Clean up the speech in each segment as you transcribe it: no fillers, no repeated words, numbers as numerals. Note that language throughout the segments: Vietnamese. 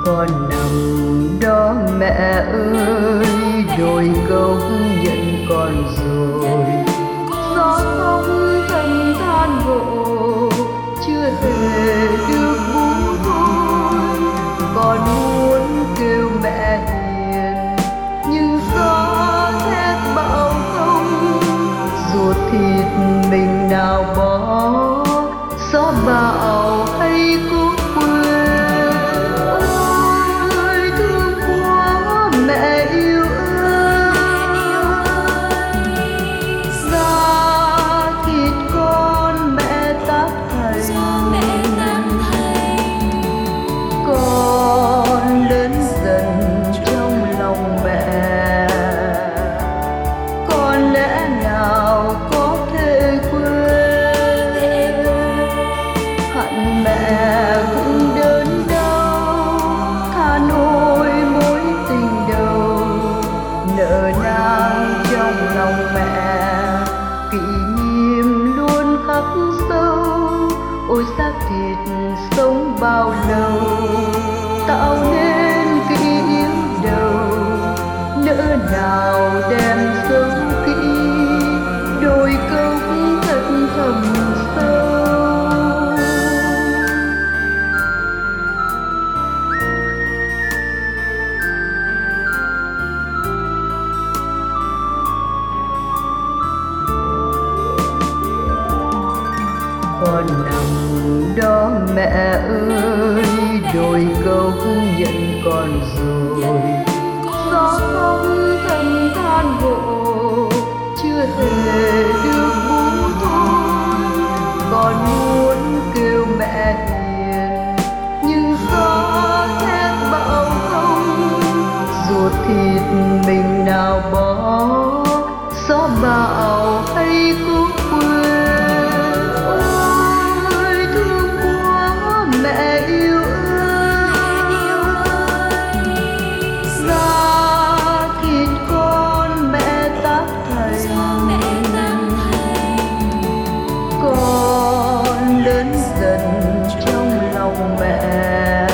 Con nằm đó mẹ ơi, đồi gốc nhận con rồi. Gió sóng thầm than gộ, chưa thể được buông thôi. Con muốn kêu mẹ hiền, nhưng gió thét bão không. Ruột thịt mình nào bỏ, gió bão hay cố quên. Ôi thương quá mẹ yêu ơi, da thịt con mẹ tác thành. Con lớn dần trong lòng mẹ, con lẽ nào có thể quên. Hận mẹ cũng đớn đau, tha nỗi mối tình đầu. Nợ nang trong lòng mẹ, kỷ niệm luôn khắc sâu. Ôi xác thịt sống bao lâu, tạo nên kỷ yếu đầu. Nỡ nào đem sống kỹ, đôi câu thật thầm sâu. Con nằm đó mẹ ơi, đồi gốc nhận con rồi. Gió sóng thầm than gộ, chưa thể được buông thôi. Con muốn kêu mẹ hiền, nhưng gió thét bão không. Ruột thịt mình nào bỏ, gió bão hay cố quên. Ôi thương quá mẹ yêu ơi, da thịt con mẹ tác thành. Con lớn dần trong lòng mẹ,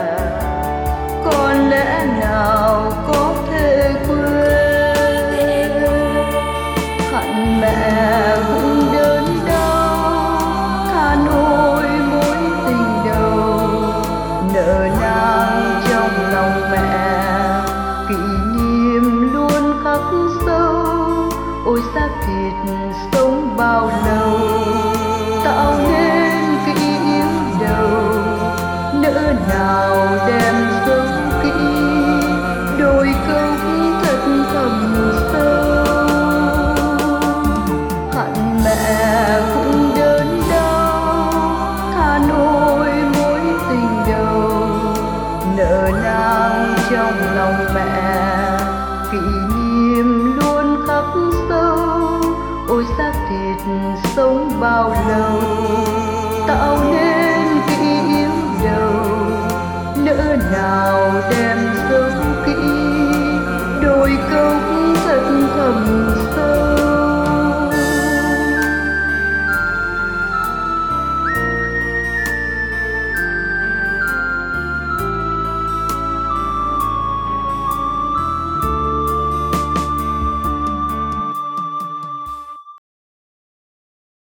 con lẽ nào có thể quên. Hận mẹ cũng đớn đau, tha nỗi mối tình đầu. Nợ nang trong lòng mẹ, kỷ niệm luôn khắc sâu. Ôi xác thịt sống bao lâu, tạo nên kỷ yếu đầu. Nỡ nào đem sống kỹ, đôi câu thật thầm sâu. Hận mẹ cũng đớn đau, tha nỗi mối tình đầu. Nợ nang trong lòng mẹ, kỷ niệm luôn khắc sâu. Ôi xác thịt sống bao lâu, tạo nên kỷ yếu đầu. Nỡ nào đem sống kỹ, đôi câu